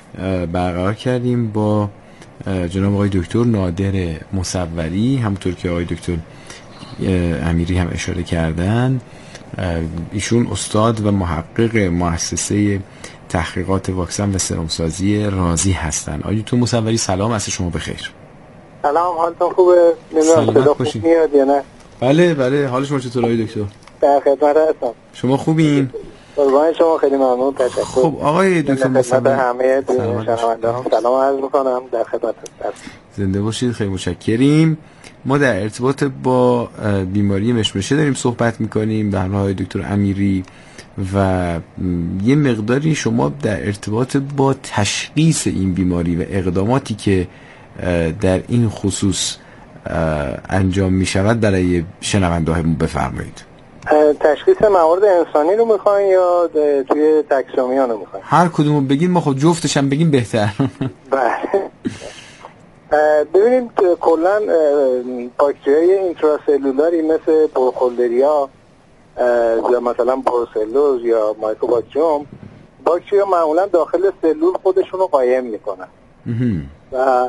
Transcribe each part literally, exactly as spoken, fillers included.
برقرار کردیم با جناب آقای دکتر نادر مصوری. همونطور که آقای دکتر امیری هم اشاره کردن، ایشون استاد و محقق مؤسسه تحقیقات واکسن و سرمسازی رازی هستن. آقای دکتر مصوری سلام، عصر شما بخیر. سلام، حالتون خوبه؟ نمیدونم صدا خوب میاد یا نه؟ بله بله، حال شما چطوره آقای دکتر؟ در خدمت هستم. شما خوبین؟ قربان شما، خیلی ممنون، تشکر. خب آقای دکتر مصوری، همه شنوندگان سلام عرض می‌کنم، در خدمت هستم. زنده باشید، خیلی متشکریم. ما در ارتباط با بیماری مشمشه داریم صحبت می‌کنیم در حال دکتر امیری و یه مقداری شما در ارتباط با تشخیص این بیماری و اقداماتی که در این خصوص انجام می شود برای شنونده های بفرمایید. تشخیص موارد انسانی رو میخواین یا توی تاکسومیان رو میخواین؟ هر کدومو بگین، ما خب جفتش هم بگیم بهتر. بله. ببینید کلا باکتریای اینتراسلولاری مثل پروخولدریا یا مثلا بروسلوز یا مایکوباکتریوم، باکتریا معمولا داخل سلول خودشون رو قایم میکنن و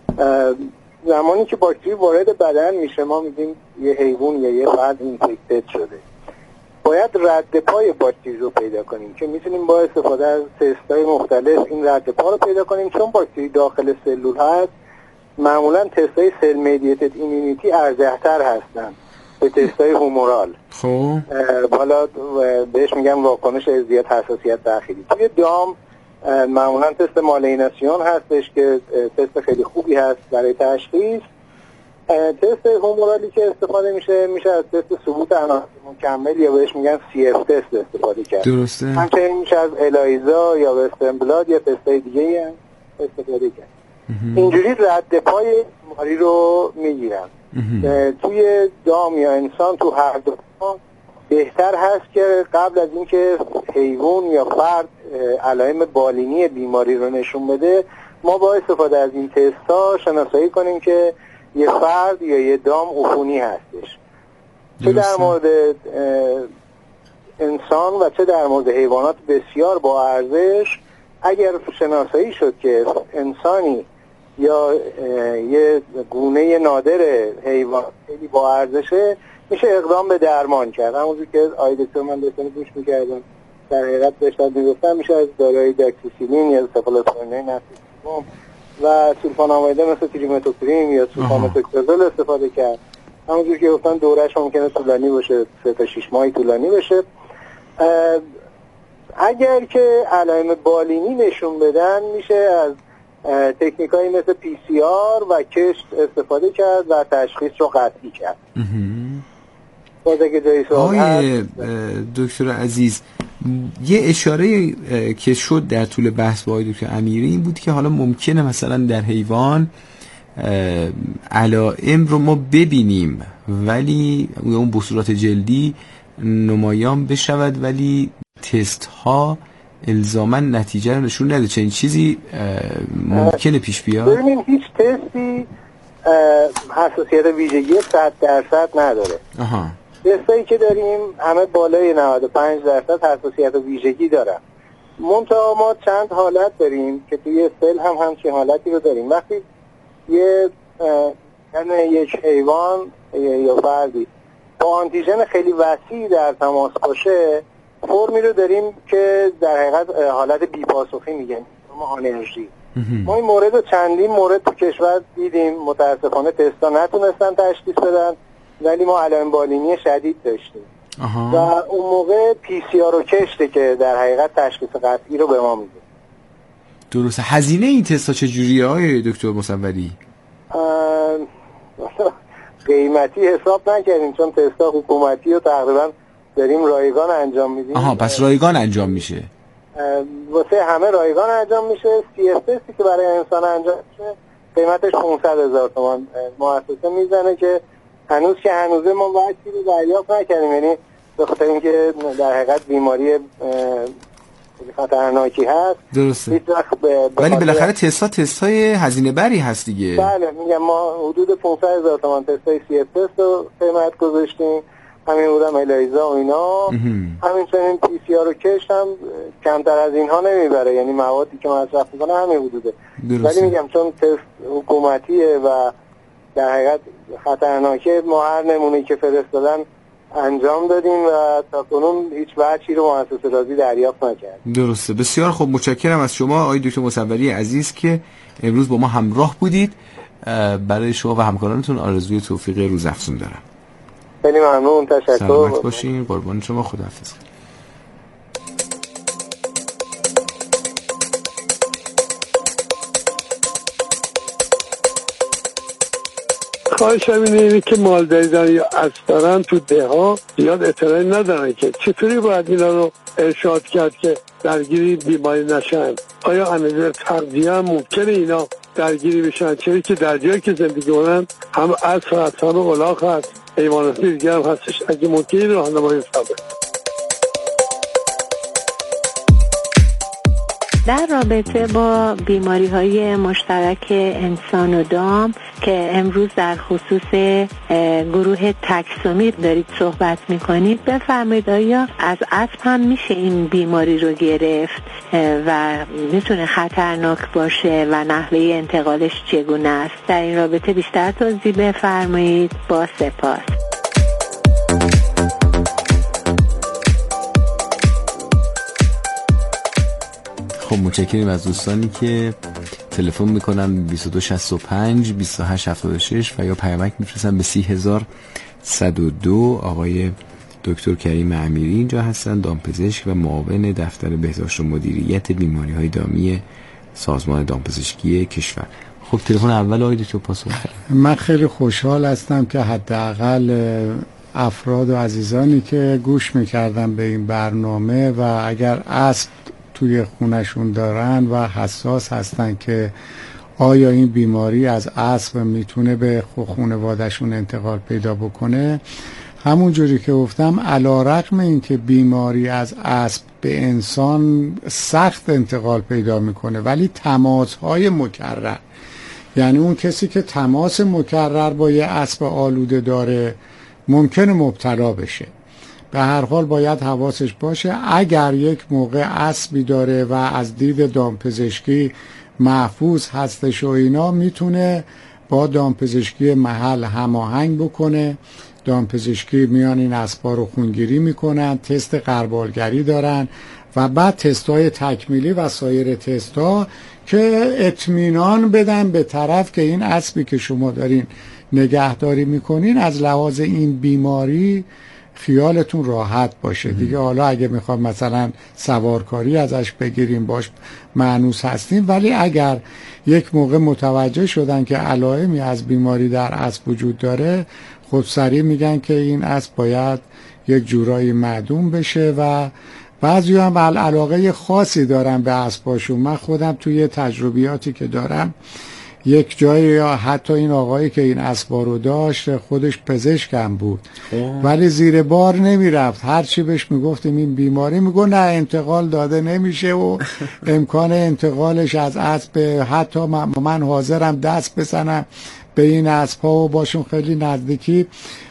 زمانی که باکتری وارد بدن میشه ما میگیم یه حیوان یا یه فرد اینفکتد شده. باید رد پای باکتری رو پیدا کنیم که میتونیم با استفاده از تست‌های مختلف این رد پا رو پیدا کنیم. چون باکتری داخل سلول هست، معمولا تست‌های سل مدییتد ایمیونیتی ارجح‌تر هستن به تست‌های هومورال. خب حالا بهش میگم واکنش زیاد حساسیت داخلی. توی دام معمولا تست مالیناسیون هستش که تست خیلی خوبی هست برای تشخیص. تست هومورالی که استفاده میشه میشه از تست ثبوت عناصر مکمل یا بهش میگن سی اف تست استفاده کرد. درسته. همچنین میشه از الایزا یا وسترن بلاد یا تست‌های دیگه هم استفاده کرد. اینجوری رد پای بیماری رو میگیرن. توی دام یا انسان، تو هر دو بهتر هست که قبل از اینکه حیوان یا فرد علائم بالینی بیماری رو نشون بده، ما با استفاده از این تست‌ها شناسایی کنیم که یه فرد یا یه دام عفونی هستش. چه در مورد انسان و چه در مورد حیوانات بسیار با ارزش، اگر شناسایی شد که انسانی یا یه گونه نادر حیوان خیلی با ارزشه، میشه اقدام به درمان کرد. همونجور که آقای دکتر من داشتم گوش میکردم در حقیقت داشتم میگفتم میشه از داروی داکسیسیلین یا سفالوسپورین نفیسیموم و سولفانامایده مثل تریمتوپریم یا سولفامتوکسازول استفاده کرد. همونجور که گفتن دورش ممکنه طولانی باشه، سه تا شش ماهی طولانی بشه. اگر که علائم بالینی نشون بدن، میشه از تکنیکایی مثل پی سی آر و کشت استفاده کرد و تشخیص رو قطعی کرد. آقای دکتر عزیز، یه اشاره که شد در طول بحث با آقای دکتر امیری این بود که حالا ممکنه مثلا در حیوان علائم رو ما ببینیم ولی اون به صورت جلدی نمایان بشود ولی تست ها الزاما نتیجه رو نشون نده. چنین چیزی ممکنه پیش بیاد؟ ببینیم هیچ تستی حساسیت ویژگی صد درصد نداره. آها. تستایی که داریم همه بالای نود و پنج درصد حساسیت و ویژگی دارن. منتها ما چند حالت داریم که توی سل هم همچین حالتی رو داریم. وقتی یه یعنی یک حیوان یا فردی با آنتیژن خیلی وسیع در تماس باشه، فرمی رو داریم که در حقیقت حالت بی‌پاسخی میگن، ما آنرژی. ما این مورد رو چندین مورد تو کشور دیدیم، متاسفانه تستا نتونستن تشخیص بدن ولی ما علائم بالینی شدید داشتیم. آها. و اون موقع پی سی آر رو کشته که در حقیقت تشخیص قطعی رو به ما میده. درسته. هزینه این تستا چجوریه های دکتر مصوری؟ قیمتی حساب نکردیم چون تستا حکومتی رو تقریبا داریم رایگان انجام میدیم. آها، پس رایگان انجام میشه. واسه همه رایگان انجام میشه. سی اف تستی که برای انسان انجام میشه قیمتش پانصد هزار تومان مؤسسه میزنه که هنوز که هنوزه ما وقتی رو دریافت نکردیم، یعنی به خاطر اینکه در حقیقت بیماری خطرناکی هست. درسته. ولی بالاخره تستا تستای هزینه بری هست دیگه. بله، میگم ما حدود پانصد هزار تومان تستای سی اف تست رو قیمت گذاشتیم. همین بودم الایزا و اینا، همین چنین پی سی آر و کشت هم کمتر از اینها نمیبره، یعنی موادی که مصرف میکنه همین حدوده. ولی میگم چون تست حکومتیه و در حقیقت خطرناکه، ما هر نمونه‌ای که فرستادن انجام دادیم و تا کنون هیچ وجهی رو مؤسسه رازی دریافت نکرد. درسته. بسیار خوب، متشکرم از شما آقای دکتر مصوری عزیز که امروز با ما همراه بودید. برای شما و همکارانتون آرزوی توفیق روزافزون دارم. خیلی ممنون، تشکر. سلامت باشین، قربان شما، خداحافظ. خواهش همینه اینه که مالداری دارن یا اسب دارن تو ده ها زیاد اطلاعی ندارن که چطوری باید اینا رو ارشاد کرد که درگیری بیماری نشن. آیا انظر تغذیه هم ممکنه اینا درگیری بشن؟ چرا که در جایی که زندگی کنن هم اسب هست، هم الاغ هست، حیوانات دیگر هم هستش. اگه ممکنه راهنمایی فرمایید. در رابطه با بیماری‌های مشترک انسان و دام که امروز در خصوص گروه تکسومیر دارید صحبت می‌کنید، بفرمایید آیا از اسب هم میشه این بیماری رو گرفت و میتونه خطرناک باشه و نحوه انتقالش چگونه است؟ در این رابطه بیشتر توضیح بفرمایید. با سپاس. خب متشکرم از دوستانی که تلفن میکنن بیست و دو شصت و پنج بیست و هشت هفتاد و شش و یا پیامک میفرستن به سی هزار صد و دو. آقای دکتر کریم امیری اینجا هستن، دامپزشک و معاون دفتر بهداشت و مدیریت بیماری‌های دامی سازمان دامپزشکی کشور. خب تلفن اول آقای دکتر پاسخ. من خیلی خوشحال هستم که حداقل افراد و عزیزانی که گوش میکردن به این برنامه و اگر اسب توی خونشون دارن و حساس هستن که آیا این بیماری از اسب میتونه به خانواده‌شون انتقال پیدا بکنه، همون جوری که گفتم علی‌رغم این که بیماری از اسب به انسان سخت انتقال پیدا میکنه، ولی تماس‌های مکرر، یعنی اون کسی که تماس مکرر با یه اسب آلوده داره ممکنه مبتلا بشه. به هر حال باید حواسش باشه. اگر یک موقع اسبی داره و از دید دامپزشکی محفوظ هستش و اینا، میتونه با دامپزشکی محل هماهنگ بکنه. دامپزشکی میان این اسبا رو خونگیری میکنن، تست غربالگری دارن و بعد تستای تکمیلی و سایر تستا که اطمینان بدن به طرف که این اسبی که شما دارین نگهداری میکنین از لحاظ این بیماری خیالتون راحت باشه دیگه. حالا اگه میخوام مثلا سوارکاری ازش بگیریم باش مانوس هستیم، ولی اگر یک موقع متوجه شدن که علائمی از بیماری در اسب وجود داره، خود سریع میگن که این اسب باید یک جورایی معدوم بشه و بعضی هم علاقه خاصی دارن به اسباشون. من خودم توی تجربیاتی که دارم یک جایی، یا حتی این آقایی که این اسبا رو داشت خودش پزشکم بود خواه. ولی زیر بار نمی رفت. هر چی بهش میگفتیم این بیماری، میگو نه انتقال داده نمیشه و امکان انتقالش از اسب، حتی من حاضرم دست بزنم به این اسبا و باشون خیلی نزدیکی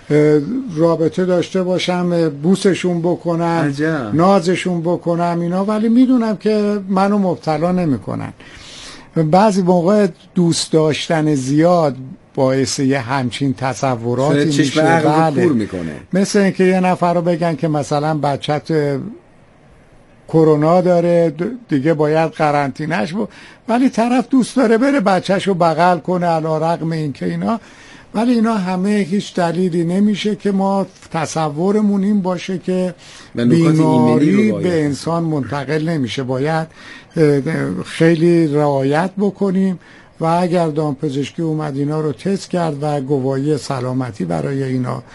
رابطه داشته باشم، بوسشون بکنم، عجب. نازشون بکنم اینا، ولی میدونم که منو مبتلا نمیکنن. بعضی موقع دوست داشتن زیاد باعث یه همچین تصوراتی میشه. بله. میکنه. مثل اینکه یه نفر رو بگن که مثلا بچت کرونا داره دیگه باید قرنطینه‌اش بود، ولی طرف دوست داره بره بچه‌ش رو بغل کنه علی‌رغم اینکه اینا، ولی اینا همه هیچ دلیلی نمیشه که ما تصورمون این باشه که بیماری به انسان منتقل نمیشه. باید خیلی رعایت بکنیم و اگر دامپزشکی اومد اینا رو تست کرد و گواهی سلامتی برای اینا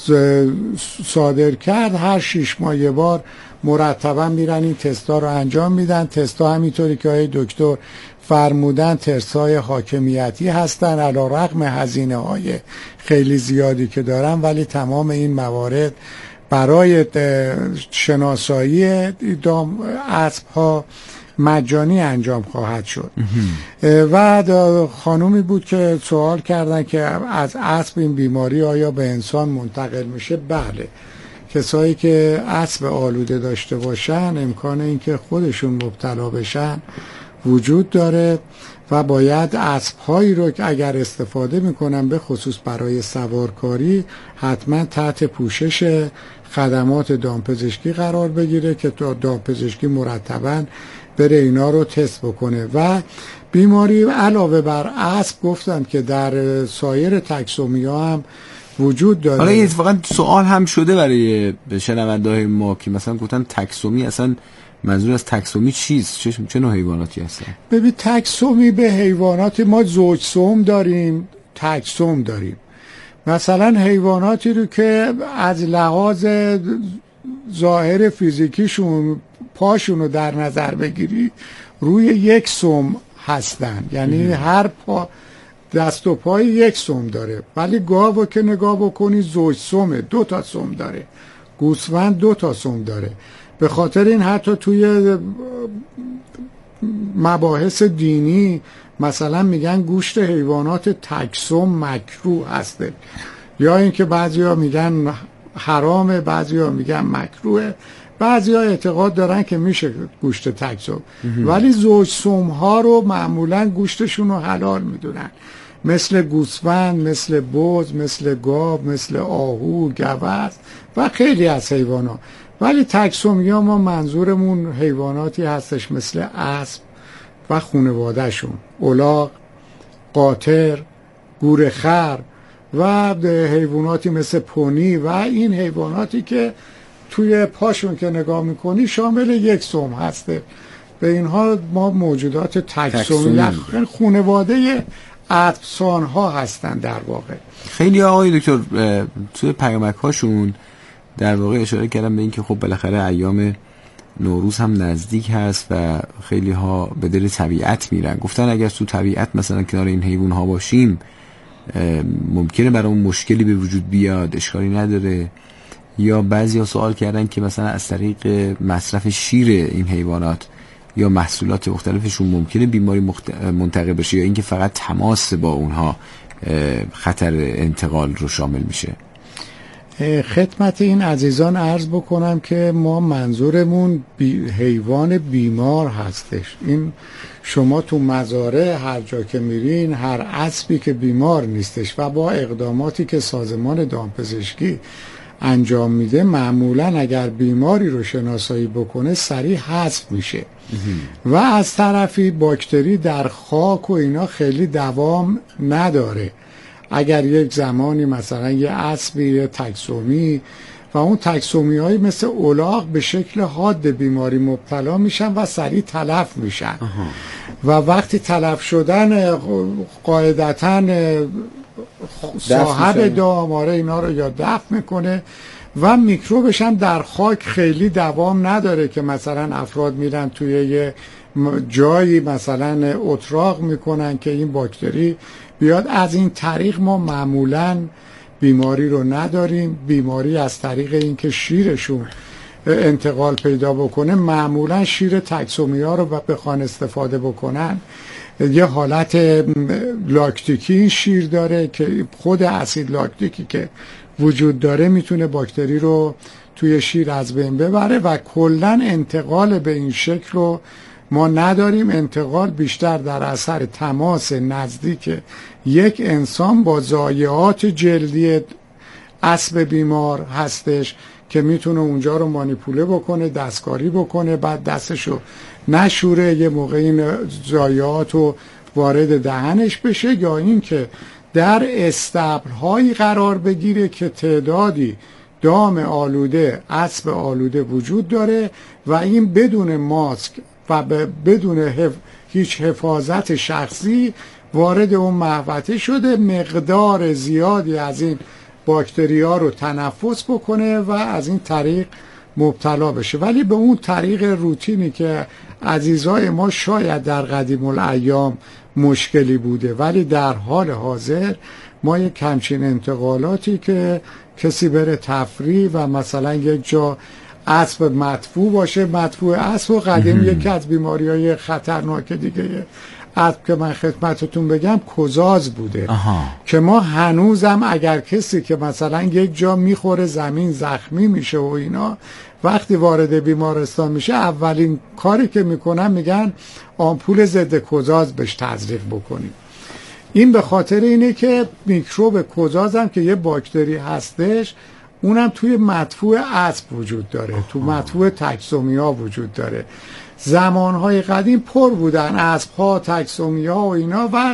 صادر کرد، هر شش ماه یه بار مرتبا میرن این تستا رو انجام میدن. تستا همینطوری که آقای دکتر فرمودن تستای حاکمیتی هستن، علی‌رغم هزینه های خیلی زیادی که دارن، ولی تمام این موارد برای شناسایی دام اسب ها مجانی انجام خواهد شد. و خانومی بود که سوال کردن که از اسب این بیماری آیا به انسان منتقل میشه؟ بله، کسایی که اسب آلوده داشته باشن امکان اینکه خودشون مبتلا بشن وجود داره و باید اسب‌هایی رو که اگر استفاده میکنن به خصوص برای سوارکاری حتما تحت پوشش خدمات دامپزشکی قرار بگیره که تا دامپزشکی مرتباً بره اینا رو تست بکنه. و بیماری علاوه بر اسب گفتن که در سایر تکسومی‌ها هم وجود داره. حالا اتفاقا سوال هم شده برای شنونده‌های ما که مثلا گفتن تکسومی، اصلا منظور از تکسومی چیست؟ چه, چه نوع حیواناتی هستن؟ ببین تکسومی به حیوانات، ما زوجسوم داریم، تکسوم داریم. مثلا حیواناتی رو که از لحاظ ظاهر فیزیکیشون پاشون رو در نظر بگیری روی یک سوم هستن، یعنی هر پا دست و پای یک سوم داره. ولی گاو که نگاه بکنی زوج سومه، دو تا سوم داره. گوسفند دو تا سوم داره. به خاطر این حتی توی مباحث دینی مثلا میگن گوشت حیوانات تکسوم مکروه هسته، یا اینکه بعضیا میگن حرامه، بعضیا میگن مکروه، بعضیا اعتقاد دارن که میشه گوشت تکسوم. ولی زوج سوم ها رو معمولا گوشتشون رو حلال میدونن، مثل گوسفند، مثل بز، مثل گاو، مثل آهو، گوزن و خیلی از حیوانات. ولی تکسومی ها ما منظورمون حیواناتی هستش مثل اسب و خانواده‌شون، الاغ، قاطر، گورخر و حیواناتی مثل پونی و این حیواناتی که توی پاشون که نگاه میکنی شامل یک سوم هسته. به اینها ما موجودات تکسومی خانواده افسان ها هستن در واقع. خیلی آقای دکتر توی پیامک هاشون در واقع اشاره کردم به این که خب بالاخره ایام نوروز هم نزدیک هست و خیلی ها به دل طبیعت میرن. گفتن اگر تو طبیعت مثلا کنار این حیوان ها باشیم ممکنه برامون مشکلی به وجود بیاد، اشکالی نداره. یا بعضی ها سوال کردن که مثلا از طریق مصرف شیر این حیوانات یا محصولات مختلفشون ممکنه بیماری مخت... منتقل بشه، یا اینکه فقط تماس با اونها خطر انتقال رو شامل میشه. خدمت این عزیزان عرض بکنم که ما منظورمون بی... حیوان بیمار هستش. این شما تو مزارع هر جا که میرین هر اسبی که بیمار نیستش و با اقداماتی که سازمان دامپزشکی انجام میده معمولا اگر بیماری رو شناسایی بکنه سریع حذف میشه. و از طرفی باکتری در خاک و اینا خیلی دوام نداره. اگر یک زمانی مثلا یه اسبی یه تکسومی و اون تکسومی هایی مثل الاغ به شکل حاد بیماری مبتلا میشن و سریع تلف میشن و وقتی تلف شدن قاعدتاً صاحب داماره اینا رو یا دفن میکنه و میکروبش هم در خاک خیلی دوام نداره که مثلا افراد میرن توی یه جایی مثلا اتراق میکنن که این باکتری بیاد. از این طریق ما معمولا بیماری رو نداریم. بیماری از طریق اینکه شیرشون انتقال پیدا بکنه، معمولا شیر تکسومی ها رو بخوان استفاده بکنن یه حالت لاکتیکی این شیر داره که خود اسید لاکتیکی که وجود داره میتونه باکتری رو توی شیر از بین ببره و کلن انتقال به این شکل رو ما نداریم. انتقال بیشتر در اثر تماس نزدیک یک انسان با ضایعات جلدی اسب بیمار هستش که میتونه اونجا رو مانیپوله بکنه، دستکاری بکنه، بعد دستشو نشوره، یه موقع این ضایعات رو وارد دهنش بشه، یا این که در استبل‌هایی قرار بگیره که تعدادی دام آلوده، اسب آلوده وجود داره و این بدون ماسک و بدون حف... هیچ حفاظت شخصی وارد اون محوطه شده، مقدار زیادی از این باکتریا رو تنفس بکنه و از این طریق مبتلا بشه. ولی به اون طریق روتینی که عزیزای ما شاید در قدیم الایام مشکلی بوده، ولی در حال حاضر ما یک همچین انتقالاتی که کسی بره تفریح و مثلا یک جا اسب مدفوع باشه. مدفوع اسب و قدیم یکی از بیماری‌های خطرناک دیگه اسب که من خدمتتون بگم کوزاز بوده. آها. که ما هنوزم اگر کسی که مثلا یک جا میخوره زمین زخمی میشه و اینا وقتی وارد بیمارستان میشه اولین کاری که میکنن میگن آمپول ضد کوزاز بهش تزریق بکنیم. این به خاطر اینه که میکروب کوزاز هم که یه باکتری هستش اونم توی مدفوع اسب وجود داره. تو مدفوع تکسومیا وجود داره. زمانهای قدیم پر بودن اسب‌ها، تکسومیا و اینا و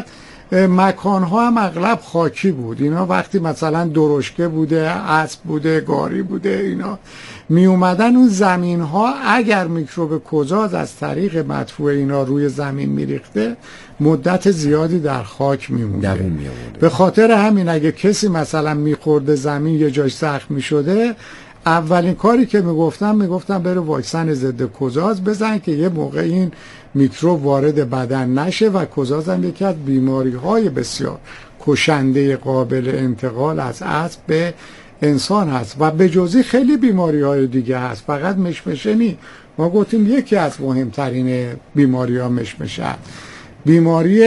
مکانها هم اغلب خاکی بود. اینا وقتی مثلا درشکه بوده، اسب بوده، گاری بوده، اینا می اومدن اون زمین ها اگر میکروب کوزاز از طریق مدفوع اینا روی زمین میریخته مدت زیادی در خاک میمونده. به خاطر همین اگه کسی مثلا میخورده زمین یه جاش زخمی شده اولین کاری که میگفتم میگفتم بره واکسن ضد کوزاز بزن که یه موقع این میکروب وارد بدن نشه و کوزاز هم یکی از بیماری های بسیار کشنده قابل انتقال از اسب به انسان هست و به جزی خیلی بیماری های دیگه هست. فقط مشمشه نی. ما گفتیم یکی از مهمترین بیماری ها مشمشه هست. بیماری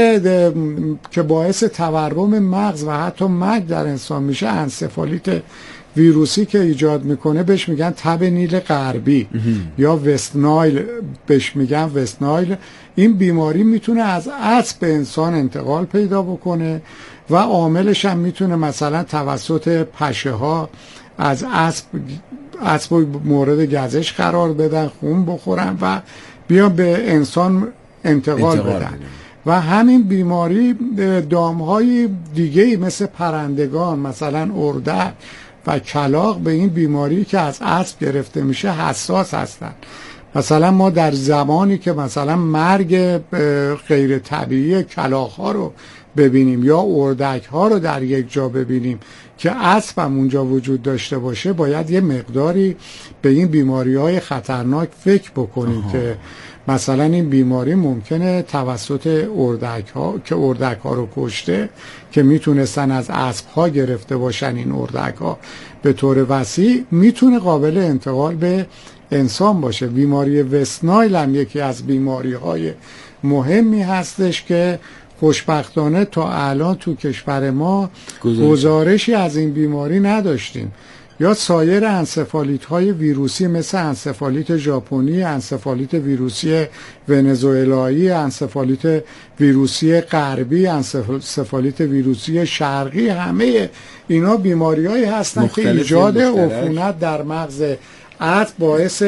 که باعث تورم مغز و حتی مرگ در انسان میشه انسفالیت ویروسی که ایجاد میکنه بهش میگن تب نیل غربی یا وست نایل بهش میگن وست نایل. این بیماری میتونه از اسب به انسان انتقال پیدا بکنه و عاملش هم میتونه مثلا توسط پشه ها از اسب اسب مورد گزش قرار بدن، خون بخورن و بیان به انسان انتقال, انتقال بدن. و همین بیماری دامهای دیگه مثل پرندگان مثلا اردک و کلاغ به این بیماری که از اسب گرفته میشه حساس هستن. مثلا ما در زمانی که مثلا مرگ غیر طبیعی کلاغ ها رو ببینیم یا اردک ها رو در یک جا ببینیم که اسب هم اونجا وجود داشته باشه باید یه مقداری به این بیماری های خطرناک فکر بکنیم. آها. که مثلا این بیماری ممکنه توسط اردک ها که اردک ها رو کشته که میتونستن از اسب ها گرفته باشن این اردک ها به طور وسیع میتونه قابل انتقال به انسان باشه. بیماری وست نایل هم یکی از بیماری های مهمی هستش که خوشبختانه تا الان تو کشور ما گزارشی از این بیماری نداشتیم. یا سایر انسفالیت های ویروسی مثل انسفالیت ژاپنی، انسفالیت ویروسی ونزوئلایی، انسفالیت ویروسی غربی، انسفالیت ویروسی شرقی، همه اینا بیماری‌هایی هستن که ایجاد عفونت در مغز اسب باعث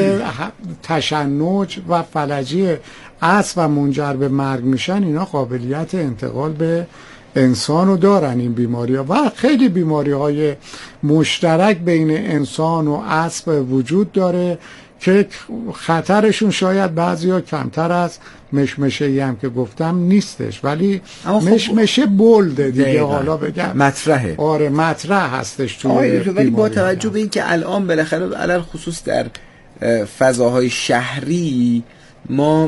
تشنج و فلجی اسب و منجر به مرگ میشن. اینا قابلیت انتقال به انسانو دارن این بیماری ها و خیلی بیماری های مشترک بین انسان و اسب وجود داره که خطرشون شاید بعضی ها کمتر از مشمشه‌ای هم که گفتم نیستش ولی مشمشه بولده دیگه دقیقا. حالا بگم مطرحه. آره مطرح هستش توی ولی با توجه به این که الان بالاخره علل خصوص در فضاهای شهری ما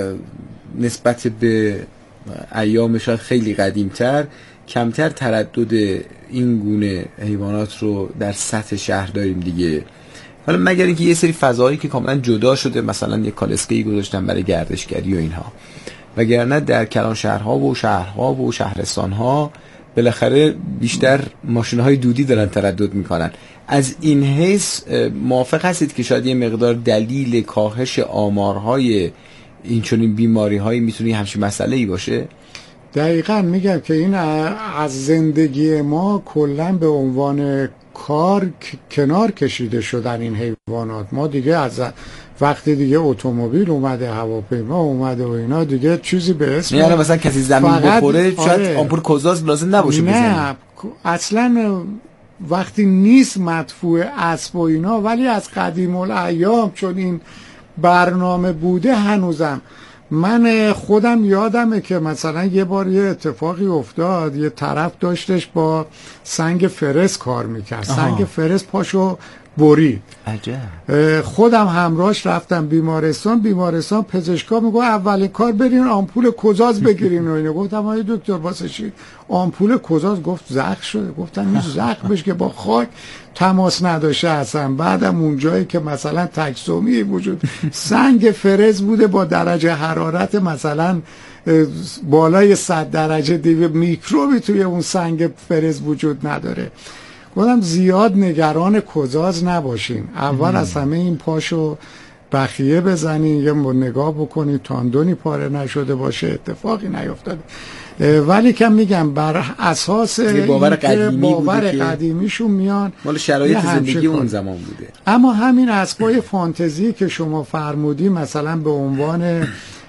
نسبت به ایام شاید خیلی قدیمتر کمتر تردد این گونه حیوانات رو در سطح شهر داریم دیگه. حالا مگر اینکه یه سری فضایی که کاملا جدا شده مثلا یه کالسکه‌ای گذاشتن برای گردشگری و اینها، وگرنه در کلان شهرها و شهرها و شهرستانها بالاخره بیشتر ماشین‌های دودی دارن تردد میکنن. از این حیث موافق هستید که شاید یه مقدار دلیل کاهش آمارهای این چنین بیماری‌هایی میتونه همچین مسئله‌ای باشه؟ دقیقاً میگم که این از زندگی ما کلاً به عنوان کار کنار کشیده شدن این حیوانات. ما دیگه از وقتی دیگه اتومبیل اومده، هواپیما اومده و اینا دیگه چیزی به اسم یعنی مثلا کسی زمین بخوره شاید آره. آمپول کوزاز لازم نباشه بزنه. نه اصلاً وقتی نیست مدفوع اسب و اینا، ولی از قدیم الایام چون این برنامه بوده هنوزم. من خودم یادمه که مثلا یه بار یه اتفاقی افتاد، یه طرف داشتش با سنگ فرس کار میکرد. سنگ فرس پاشو برید. عجب. خودم همراهش رفتم بیمارستان، بیمارستان پزشکا میگه اولین کار برین آمپول کوزاز بگیرین و اینو. گفتم آقای دکتر واسه چی آمپول کوزاز؟ گفت زخم شده. گفتم این زخمش که با خاک تماس نداشته اصلا. بعدم اون جایی که مثلا تکسومی وجود سنگ فرز بوده با درجه حرارت مثلا بالای صد درجه دیگه، میکروبی توی اون سنگ فرز وجود نداره. گفتم زیاد نگران کوزاز نباشین، اول از همه این پاشو بخیه بزنین، یه نگاه بکنین تاندونی پاره نشده باشه، اتفاقی نیفتاده. ولی که میگم بر اساس باور قدیمی باور قدیمیشون میان، مال شرایط زندگی اون زمان بوده. اما همین اسبای فانتزی که شما فرمودی مثلا به عنوان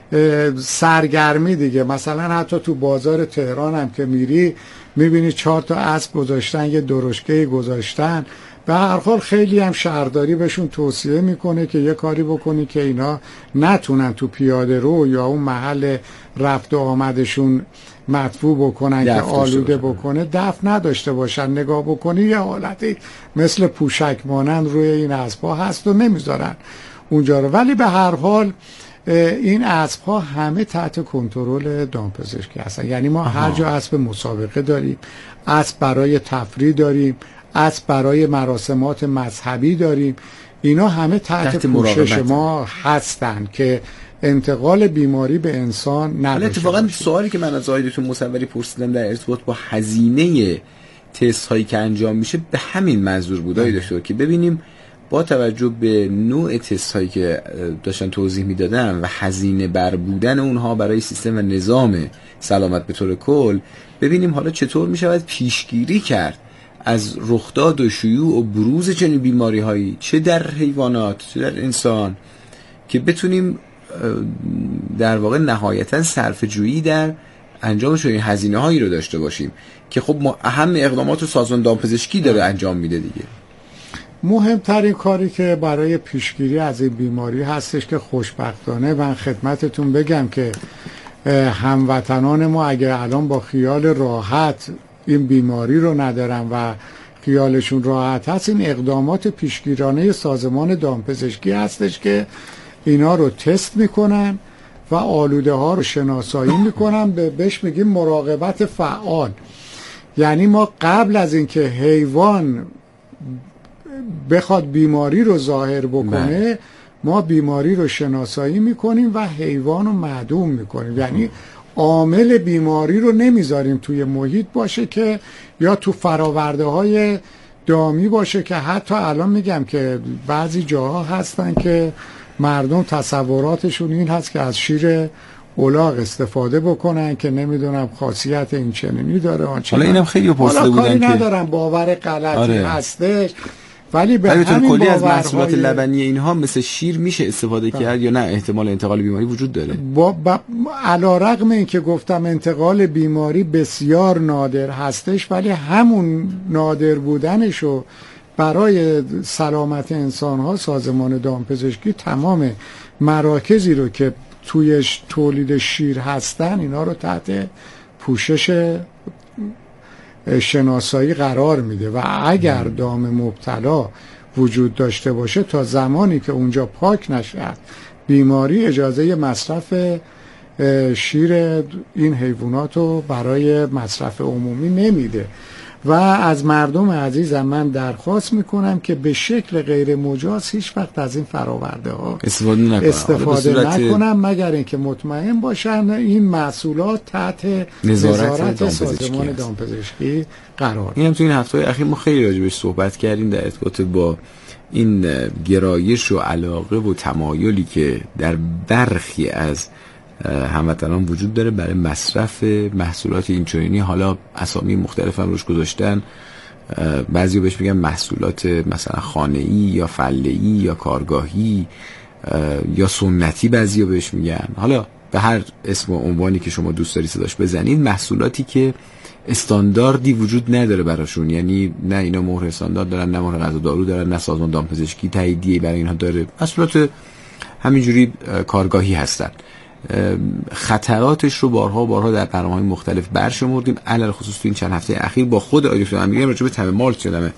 سرگرمی دیگه، مثلا حتی تو بازار تهران هم که میری میبینی چهار تا اسب گذاشتن، یه درشکه گذاشتن. به هر حال خیلی هم شهرداری بهشون توصیه میکنه که یه کاری بکنی که اینا نتونن تو پیاده رو یا اون محل رفت و آمدشون مدفوع بکنن که آلوده بکنه، دفع نداشته باشن. نگاه بکنی یه حالتی مثل پوشک مانند روی این اسب‌ها هست و نمیذارن اونجا رو. ولی به هر حال این اسب‌ها همه تحت کنترل دامپزشکی هستن. یعنی ما آها. هر جا اسب مسابقه داریم، اسب برای تفریح داریم، اسب برای مراسمات مذهبی داریم، اینا همه تحت, تحت پوشش ما هستن که انتقال بیماری به انسان نداشته. اتفاقا سوالی که من از آقای دکتر مصوری پرسیدم در ارتباط با هزینه تست هایی که انجام میشه به همین منظور بود آقای دکتر، که ببینیم با توجه به نوع تست هایی که داشتن توضیح میدادن و هزینه بر بودن اونها برای سیستم و نظام سلامت به طور کل، ببینیم حالا چطور میشود پیشگیری کرد از رخداد و شیوع و بروز چنین بیماری هایی، چه در حیوانات چه در انسان، که بتونیم در واقع نهایتا صرفه جویی در انجام چنین هزینه هایی رو داشته باشیم که خب اهم اقدامات و سازمان دامپزشکی داره انجام میده دیگه. مهمترین کاری که برای پیشگیری از این بیماری هستش که خوشبختانه من خدمتتون بگم که هموطنان ما اگر الان با خیال راحت این بیماری رو ندارن و خیالشون راحت هست، این اقدامات پیشگیرانه سازمان دامپزشکی هستش که اینا رو تست میکنن و آلوده ها رو شناسایی میکنن. بهش میگیم مراقبت فعال. یعنی ما قبل از اینکه حیوان بخواد بیماری رو ظاهر بکنه نه. ما بیماری رو شناسایی میکنیم و حیوان رو معدوم میکنیم. یعنی عامل بیماری رو نمیذاریم توی محیط باشه که یا تو فراورده های دامی باشه، که حتی الان میگم که بعضی جاها هستن که مردم تصوراتشون این هست که از شیر الاغ استفاده بکنن که نمیدونم خاصیت این چنینی داره آنچه. حالا اینم خیلی پرسیده بودن که ندارم باور غلطی آره. هستش، ولی به همین همین کلی از محصولات لبنی اینها مثل شیر میشه استفاده با. کرد یا نه احتمال انتقال بیماری وجود داره؟ با, با علیرغم این که گفتم انتقال بیماری بسیار نادر هستش، ولی همون نادر بودنشو برای سلامت انسان ها سازمان دامپزشکی تمام مراکزی رو که تویش تولید شیر هستن اینا رو تحت پوشش شناسایی قرار میده و اگر دام مبتلا وجود داشته باشه تا زمانی که اونجا پاک نشه بیماری اجازه مصرف شیر این حیوانات رو برای مصرف عمومی نمیده. و از مردم عزیزم من درخواست میکنم که به شکل غیر مجاز هیچ وقت از این فراورده ها استفاده نکنن, استفاده نکنن مگر اینکه مطمئن باشن این محصولات تحت نظارت, نظارت سازمان دامپزشکی قرار. این هم تو این هفته اخیر ما خیلی راجبش صحبت کردیم در ارتباط با این گرایش و علاقه و تمایلی که در برخی از هموطنان وجود داره برای مصرف محصولات اینچنینی. حالا اسامی مختلف هم روش گذاشتن، بعضی بهش میگن محصولات مثلا خانه‌ای یا فله‌ای یا کارگاهی یا سنتی، بعضی بهش میگن. حالا به هر اسم و عنوانی که شما دوست داری صداش بزنید، محصولاتی که استانداردی وجود نداره براشون، یعنی نه اینا مهر استاندارد دارن، نه مهر غذا دارو دارن، نه سازمان دامپزشکی تاییدیه برای اینها داره، محصولات همینجوری کارگاهی هستن. خطراتش رو بارها بارها در برنامه‌های مختلف برشمردیم، علل خصوص تو این چند هفته اخیر با خود آقای دکتر امیری راجع به تب مال شدم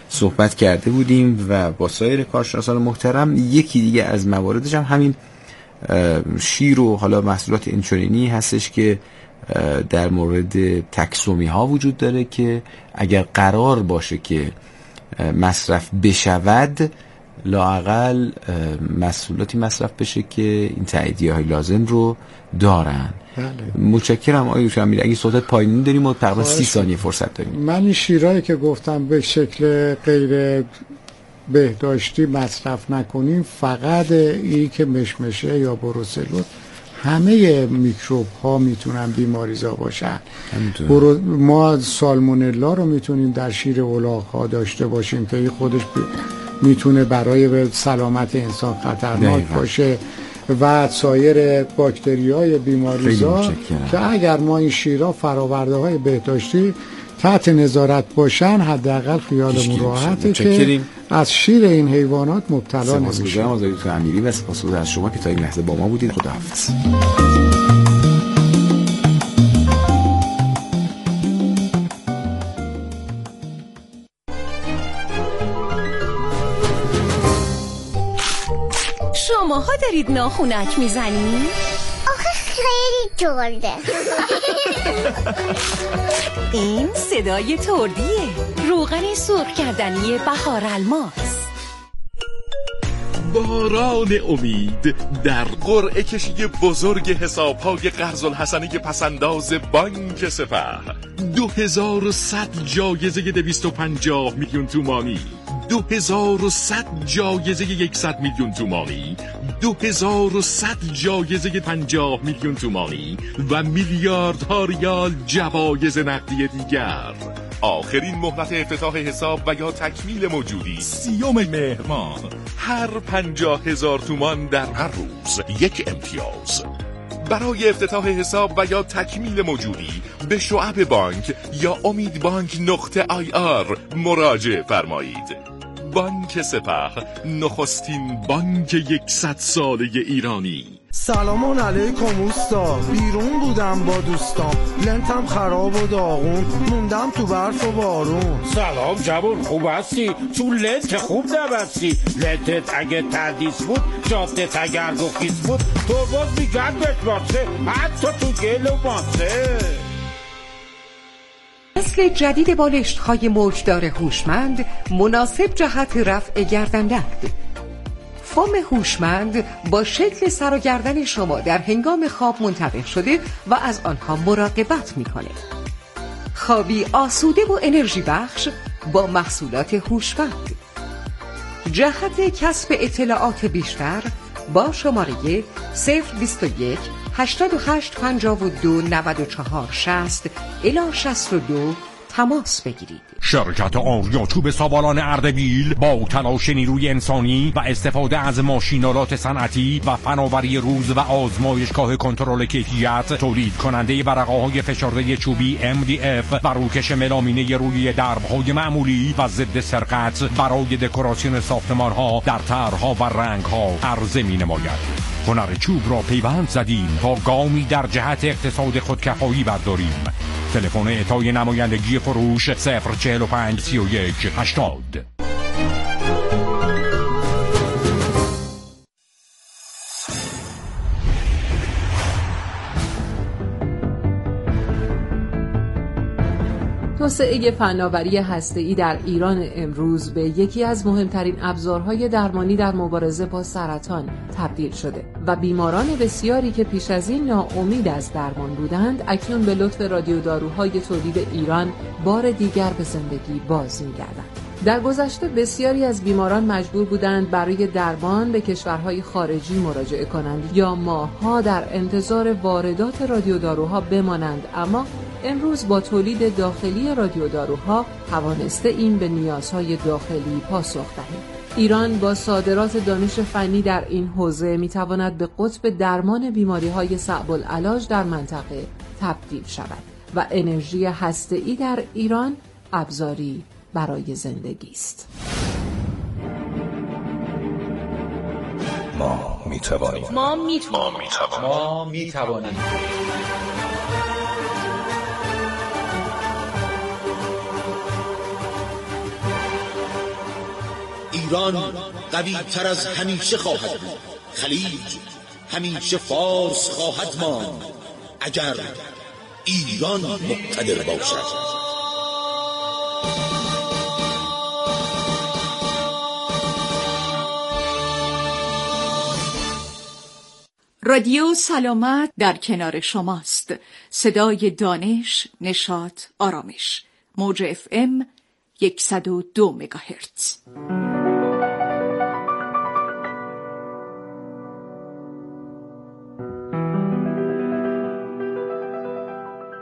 صحبت کرده بودیم و با سایر کارشناسان محترم. یکی دیگه از مواردش هم همین شیر و حالا محصولات اینچنینی هستش که در مورد تکسومی ها وجود داره که اگر قرار باشه که مصرف بشود لااقل محصولاتی مصرف بشه که این تاییدیه های لازم رو دارن. بله. متشکرم آقای دکتر امیری. اگه صحبت پایینی داریم و تقریبا سی ثانیه فرصت داریم. من این شیرایی که گفتم به شکل غیر بهداشتی مصرف نکنیم، فقط ای که مشمشه یا بروسلوز، همه میکروب ها میتونن بیماریزا باشن. برو ما سالمونلا رو میتونیم در شیر الاغ ها داشته باشیم که این خودش میتونه برای سلامت انسان خطرناک باشه و سایر باکتری های بیماریزا که اگر ما این شیرها فراورده های بهداشتی تحت نظارت باشن حداقل خیالمون راحته که از شیر این حیوانات مبتلا نمیشیم. سپاسگزارم از دکتر امیری و سپاسگزارم از شما که تا این لحظه با ما بودید. خداحافظ. شماها دارید ناخونک میزنید؟ آخه خیلی ترده. این صدای تردیه، روغن سرخ کردنی بهار الماس. باران امید در قرعه کشی بزرگ حساب‌های قرض الحسنه پسنداز بانک سپه. دو هزار و صد جایزه دویست و پنجاه میلیون تومانی، دو هزار و صد جایزه یکصد میلیون تومانی، دو هزار و صد جایزه پنجاه میلیون تومانی و میلیاردها ریال جوایز نقدی دیگر. آخرین مهلت افتتاح حساب و یا تکمیل موجودی سیوم مهر ماه. هر پنجاه هزار تومان در هر روز یک امتیاز. برای افتتاح حساب و یا تکمیل موجودی به شعب بانک یا امید بانک نقطه آی آر مراجعه فرمایید. بانک سپه، نخستین بانک یکصد ساله ایرانی. سلام علیکم اوستا، بیرون بودم با دوستام، لنتم خراب و داغون، موندم تو برف و بارون. سلام جوون، خوب هستی؟ تو لنت که خوب نبستی. لنتت اگه تردیس بود، جادت اگر گفیز بود، تو باز میگرد بشباسه، حتی تو گل و ماسه. نسل جدید بالشت‌های موجدار هوشمند مناسب جهت رفع گردن‌درد. فوم هوشمند با شکل سر و گردن شما در هنگام خواب منتبه شده و از آنها مراقبت می‌کنه. خوابی آسوده و انرژی بخش با محصولات هوشمند. جهت کسب اطلاعات بیشتر با شماره صفر بیست و یک هشتاد و هشت پنجاه و دو نود و چهار شصت الی شصت و دو تماس بگیرید. شرکت آریا چوب سابالان اردبیل با تلاش نیروی انسانی و استفاده از ماشینالات صنعتی و فناوری روز و آزمایشگاه کنترل کیفیت تولید کننده ورقه‌های فشرده چوبی ام دی اف و روکش ملامینه روی درب‌های معمولی و ضد سرقت برای دکوراسیون ساختمان‌ها در طرح‌ها و رنگ‌ها عرضه می‌نماید. هنر چوب را پیوند زدیم تا گامی در جهت اقتصاد خودکفایی برداریم. تلفن اعطای نمایندگی فروش صفر چهل و پنج سی و یک هشتاد. توسعه فناوری هسته‌ای در ایران امروز به یکی از مهمترین ابزارهای درمانی در مبارزه با سرطان تبدیل شده و بیماران بسیاری که پیش از این ناامید از درمان بودند اکنون به لطف رادیوداروهای تولید ایران بار دیگر به زندگی باز می‌گردند. در گذشته بسیاری از بیماران مجبور بودند برای درمان به کشورهای خارجی مراجعه کنند یا ماه‌ها در انتظار واردات رادیوداروها بمانند، اما امروز با تولید داخلی رادیوداروها توانسته این به نیازهای داخلی پاسخ دهیم. ایران با صادرات دانش فنی در این حوزه میتواند به قطب درمان بیماری‌های صعب العلاج در منطقه تبدیل شود و انرژی هسته‌ای در ایران ابزاری برای زندگی است. ما میتوانیم. ما میتوانیم. ما میتوانیم. ایران قوی تر از همیشه خواهد بود. خلیج همیشه فارس خواهد ماند اگر ایران مقتدر باشد. رادیو سلامت در کنار شماست. صدای دانش، نشاط، آرامش. موج اف ام صد و دو مگاهرتز.